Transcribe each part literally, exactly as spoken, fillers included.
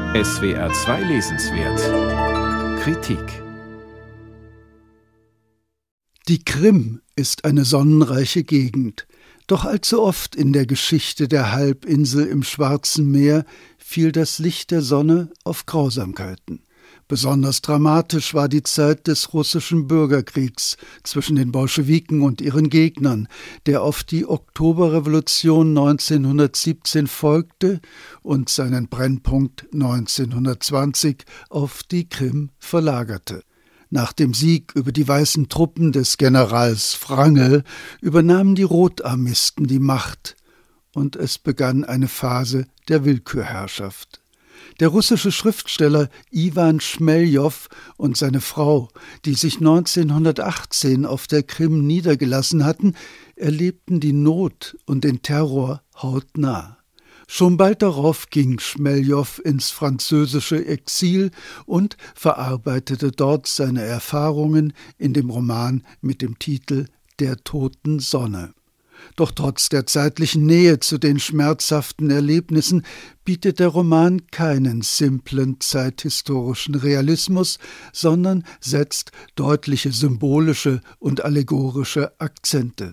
S W R zwei Lesenswert Kritik. Die Krim ist eine sonnenreiche Gegend, doch allzu oft in der Geschichte der Halbinsel im Schwarzen Meer fiel das Licht der Sonne auf Grausamkeiten. Besonders dramatisch war die Zeit des russischen Bürgerkriegs zwischen den Bolschewiken und ihren Gegnern, der auf die Oktoberrevolution neunzehnhundertsiebzehn folgte und seinen Brennpunkt neunzehnhundertzwanzig auf die Krim verlagerte. Nach dem Sieg über die weißen Truppen des Generals Wrangel übernahmen die Rotarmisten die Macht und es begann eine Phase der Willkürherrschaft. Der russische Schriftsteller Iwan Schmeljow und seine Frau, die sich neunzehnhundertachtzehn auf der Krim niedergelassen hatten, erlebten die Not und den Terror hautnah. Schon bald darauf ging Schmeljow ins französische Exil und verarbeitete dort seine Erfahrungen in dem Roman mit dem Titel »Der toten Sonne«. Doch trotz der zeitlichen Nähe zu den schmerzhaften Erlebnissen bietet der Roman keinen simplen zeithistorischen Realismus, sondern setzt deutliche symbolische und allegorische Akzente.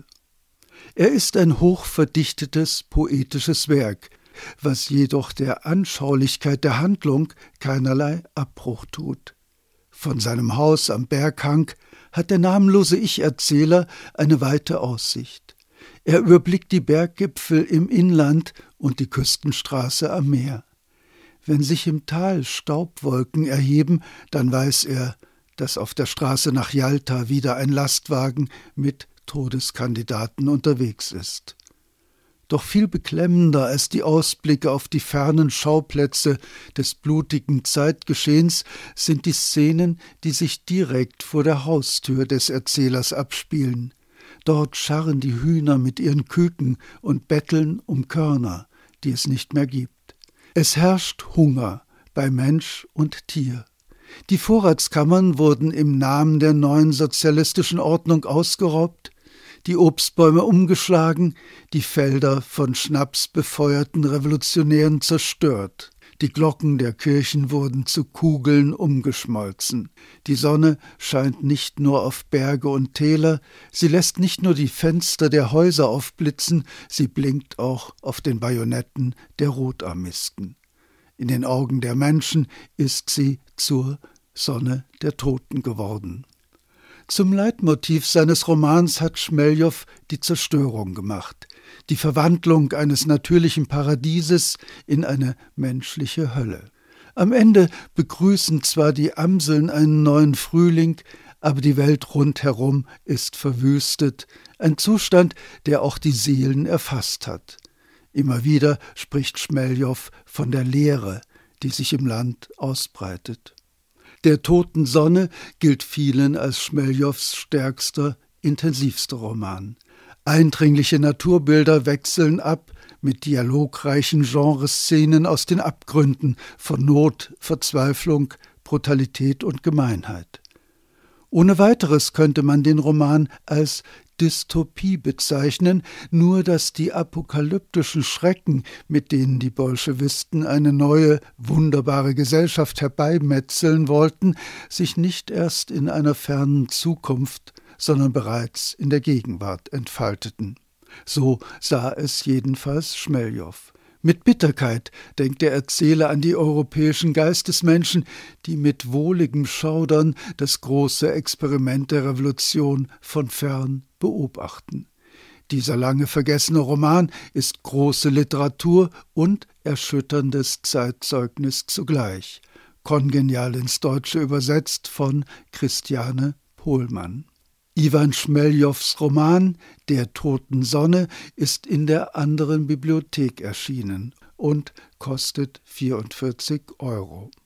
Er ist ein hochverdichtetes poetisches Werk, was jedoch der Anschaulichkeit der Handlung keinerlei Abbruch tut. Von seinem Haus am Berghang hat der namenlose Ich-Erzähler eine weite Aussicht. Er überblickt die Berggipfel im Inland und die Küstenstraße am Meer. Wenn sich im Tal Staubwolken erheben, dann weiß er, dass auf der Straße nach Jalta wieder ein Lastwagen mit Todeskandidaten unterwegs ist. Doch viel beklemmender als die Ausblicke auf die fernen Schauplätze des blutigen Zeitgeschehens sind die Szenen, die sich direkt vor der Haustür des Erzählers abspielen. Dort scharren die Hühner mit ihren Küken und betteln um Körner, die es nicht mehr gibt. Es herrscht Hunger bei Mensch und Tier. Die Vorratskammern wurden im Namen der neuen sozialistischen Ordnung ausgeraubt, die Obstbäume umgeschlagen, die Felder von schnapsbefeuerten Revolutionären zerstört. Die Glocken der Kirchen wurden zu Kugeln umgeschmolzen. Die Sonne scheint nicht nur auf Berge und Täler, sie lässt nicht nur die Fenster der Häuser aufblitzen, sie blinkt auch auf den Bajonetten der Rotarmisten. In den Augen der Menschen ist sie zur Sonne der Toten geworden. Zum Leitmotiv seines Romans hat Schmeljow die Zerstörung gemacht, die Verwandlung eines natürlichen Paradieses in eine menschliche Hölle. Am Ende begrüßen zwar die Amseln einen neuen Frühling, aber die Welt rundherum ist verwüstet, ein Zustand, der auch die Seelen erfasst hat. Immer wieder spricht Schmeljow von der Leere, die sich im Land ausbreitet. Der toten Sonne gilt vielen als Schmeljows stärkster, intensivster Roman. Eindringliche Naturbilder wechseln ab mit dialogreichen Genreszenen aus den Abgründen von Not, Verzweiflung, Brutalität und Gemeinheit. Ohne weiteres könnte man den Roman als Dystopie bezeichnen, nur dass die apokalyptischen Schrecken, mit denen die Bolschewisten eine neue, wunderbare Gesellschaft herbeimetzeln wollten, sich nicht erst in einer fernen Zukunft, sondern bereits in der Gegenwart entfalteten. So sah es jedenfalls Schmeljow. Mit Bitterkeit denkt der Erzähler an die europäischen Geistesmenschen, die mit wohligem Schaudern das große Experiment der Revolution von fern beobachten. Dieser lange vergessene Roman ist große Literatur und erschütterndes Zeitzeugnis zugleich, kongenial ins Deutsche übersetzt von Christiane Pohlmann. Iwan Schmeljows Roman »Der toten Sonne« ist in der Anderen Bibliothek erschienen und kostet vierundvierzig Euro.